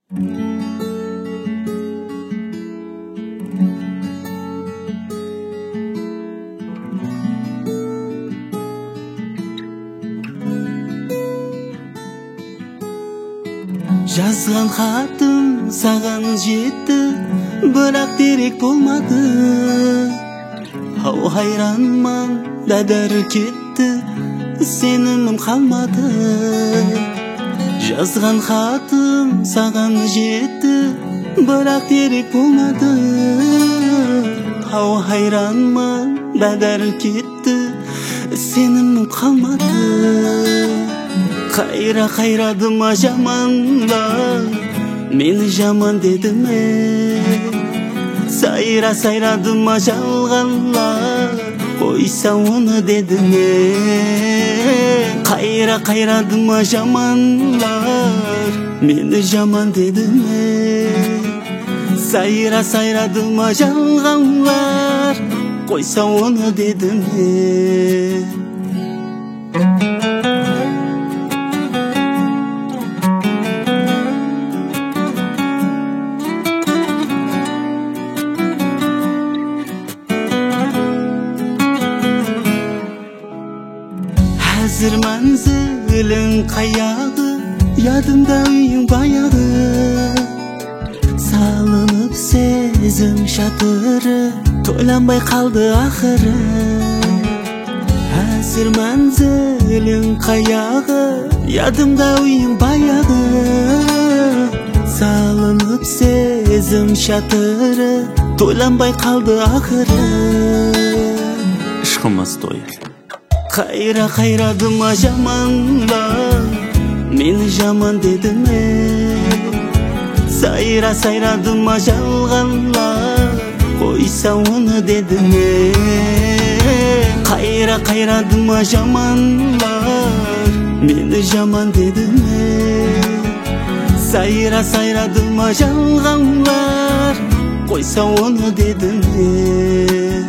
Жазган хатым саган жетти, бирок терек болмады. Ау хайранман, дадар кетти, сенімім қалмады. Жазган хатым саган жетти, бирок терек болмады. Ау хайранман, дадар кетти, сенімім қалмады. Қайрадыма жаманлар, мені жаман деді ме? Сайрадыма жалғанлар, қойса оны деді ме? Қайрадыма жаманлар, мені жаман деді ме? Сайрадыма жалғанлар, қойса оны деді ме? Әзір мәнзілің қаяғы, ядымда үйің баяғы. Салынып сезім шатыры, тойланбай қалды ақыры. Әзір мәнзілің қаяғы, ядымда үйің баяғы. Салынып сезім шатыры, тойланбай қалды ақыры. Ішқымыз той. Қайрадыма жаманлар, мені жаман деді ме? Сайрадыма жалғанлар, қойса оны деді ме? Қайрадыма жаманлар, мені жаман деді ме? Сайрадыма жалғанлар, қойса оны деді ме?